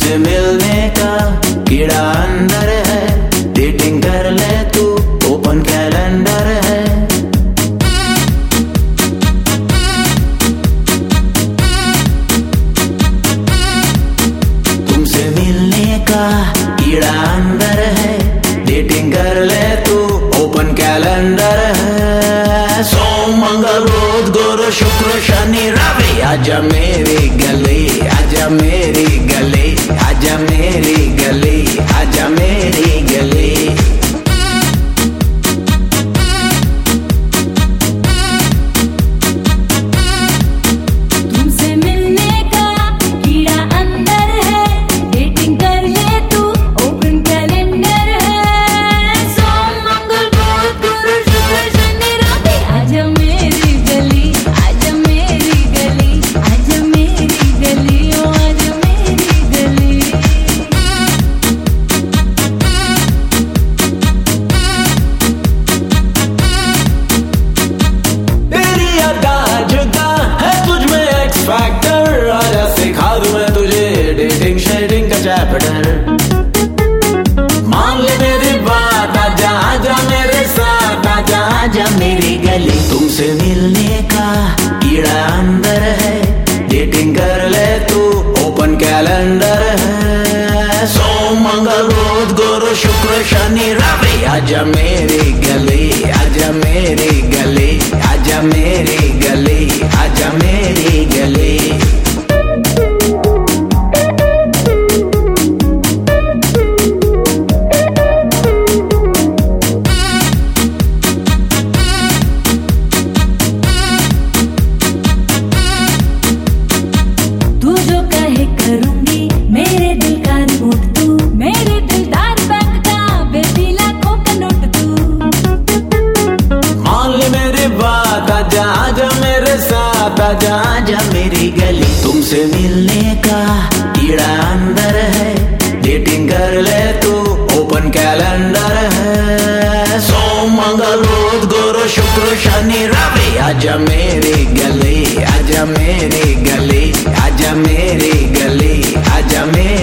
तुमसे मिलने का कीड़ा अंदर है, डेटिंग कर ले तू, ओपन कैलेंडर है। तुमसे मिलने का कीड़ा अंदर है, डेटिंग कर ले तू, ओपन कैलेंडर है। सोम मंगल बुध गुरु शुक्र शनि रवि, आजा मेरी गली, आजा मेरी गली, आजा मेरी गली, आजा मेरी गली। तुमसे मिलने का कीड़ा अंदर है, डेटिंग कर ले तू, ओपन कैलेंडर है। सोम मंगल बुध गुरु शुक्र शनि रवि, आजा मेरी गली, आजा मेरी गली, आजा मेरी गली, ओ आजा मेरी गली। तेरी अदा जुदा है तुझ में एक्स फैक्टर, आजा सिखा दूं मैं तुझे डेटिंग शेडिंग का चैप्टर। मान ले मेरी बात, आजा आजा मेरे साथ, आजा आजा मेरी गली। तुमसे मिलने का कीड़ा अंदर है, डेटिंग कर ले तू, ओपन कैलेंडर है। सोम मंगल बुध गुरु शुक्र शनि रवि, आजा मेरी गली, आजा मेरी गली, आजा मेरी गली, आजा मेरी गली। तू जो कहे करूंगी, मेरे दिल का रिमोट तू, मेरे दिलदार बैंक का बेबी लाखों का नोट तू। मान ले मेरी बात, आजा आजा मेरे साथ, आजा आजा मेरी गली। तुमसे मिलने का कीड़ा अंदर है, डेटिंग कर ले तू, ओपन कैलेंडर है। सोम मंगल बुध गुरु शुक्र शनि रवि, आजा मेरी गली, आजा मेरी गली, आजा मेरी गली, आजा मेरी